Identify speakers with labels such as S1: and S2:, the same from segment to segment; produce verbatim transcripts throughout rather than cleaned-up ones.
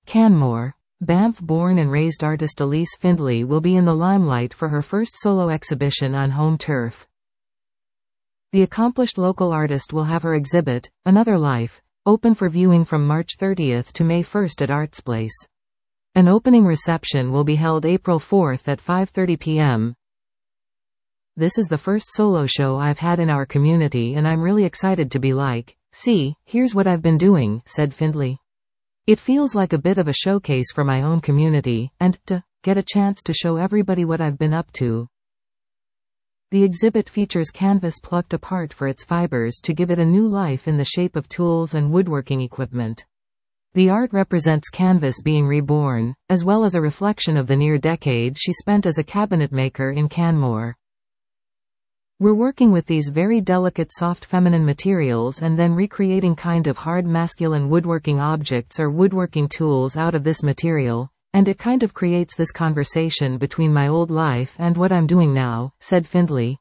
S1: Canmore. Banff-born and raised artist Elise Findlay will be in the limelight for her first solo exhibition on home turf. The accomplished local artist will have her exhibit, Another Life, open for viewing from March thirtieth to May first at Artsplace. An opening reception will be held April fourth at five thirty p m This is the first solo show I've had in our community and I'm really excited to be like, see, here's what I've been doing, said Findlay. It feels like a bit of a showcase for my own community, and to get a chance to show everybody what I've been up to. The exhibit features canvas plucked apart for its fibers to give it a new life in the shape of tools and woodworking equipment. The art represents canvas being reborn, as well as a reflection of the near decade she spent as a cabinet maker in Canmore. We're working with these very delicate soft feminine materials and then recreating kind of hard masculine woodworking objects or woodworking tools out of this material, and it kind of creates this conversation between my old life and what I'm doing now, said Findlay.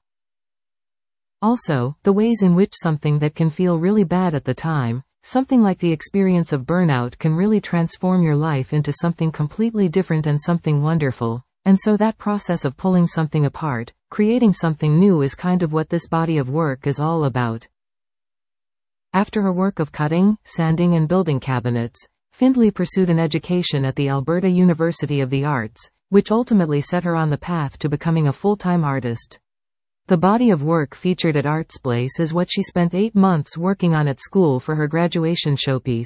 S1: Also, the ways in which something that can feel really bad at the time, something like the experience of burnout, can really transform your life into something completely different and something wonderful. And so that process of pulling something apart, creating something new, is kind of what this body of work is all about. After her work of cutting, sanding and building cabinets, Findlay pursued an education at the Alberta University of the Arts, which ultimately set her on the path to becoming a full-time artist. The body of work featured at Artsplace is what she spent eight months working on at school for her graduation showpiece.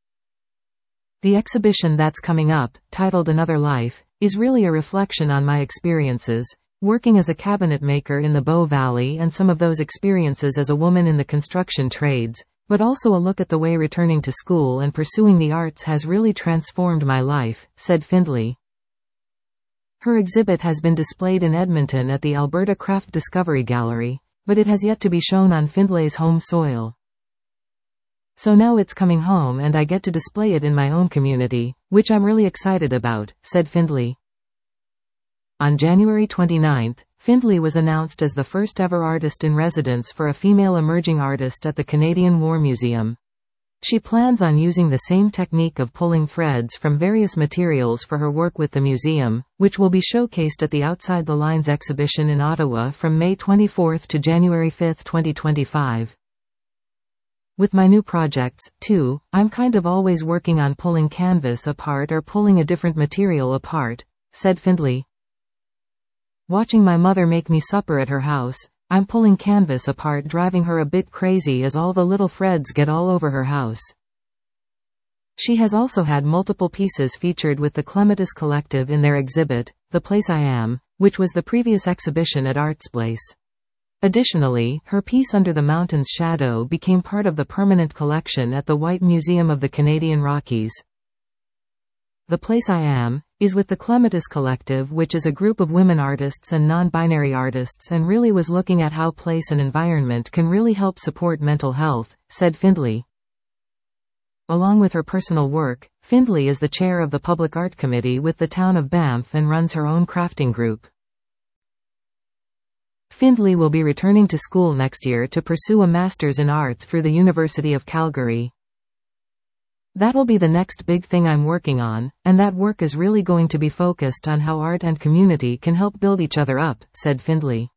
S1: The exhibition that's coming up, titled Another Life, is really a reflection on my experiences, working as a cabinet maker in the Bow Valley and some of those experiences as a woman in the construction trades, but also a look at the way returning to school and pursuing the arts has really transformed my life, said Findlay. Her exhibit has been displayed in Edmonton at the Alberta Craft Discovery Gallery, but it has yet to be shown on Findlay's home soil. So now it's coming home and I get to display it in my own community, which I'm really excited about, said Findlay. On January twenty-ninth, Findlay was announced as the first ever artist in residence for a female emerging artist at the Canadian War Museum. She plans on using the same technique of pulling threads from various materials for her work with the museum, which will be showcased at the Outside the Lines exhibition in Ottawa from May twenty-fourth to January fifth, twenty twenty-five. With my new projects, too, I'm kind of always working on pulling canvas apart or pulling a different material apart, said Findlay. Watching my mother make me supper at her house, I'm pulling canvas apart, driving her a bit crazy as all the little threads get all over her house. She has also had multiple pieces featured with the Clematis Collective in their exhibit, The Place I Am, which was the previous exhibition at Artsplace. Additionally, her piece Under the Mountain's Shadow became part of the permanent collection at the White Museum of the Canadian Rockies. The Place I Am is with the Clematis Collective, which is a group of women artists and non-binary artists, and really was looking at how place and environment can really help support mental health, said Findlay. Along with her personal work, Findlay is the chair of the Public Art Committee with the town of Banff and runs her own crafting group. Findlay will be returning to school next year to pursue a master's in art through the University of Calgary. That'll be the next big thing I'm working on, and that work is really going to be focused on how art and community can help build each other up, said Findlay.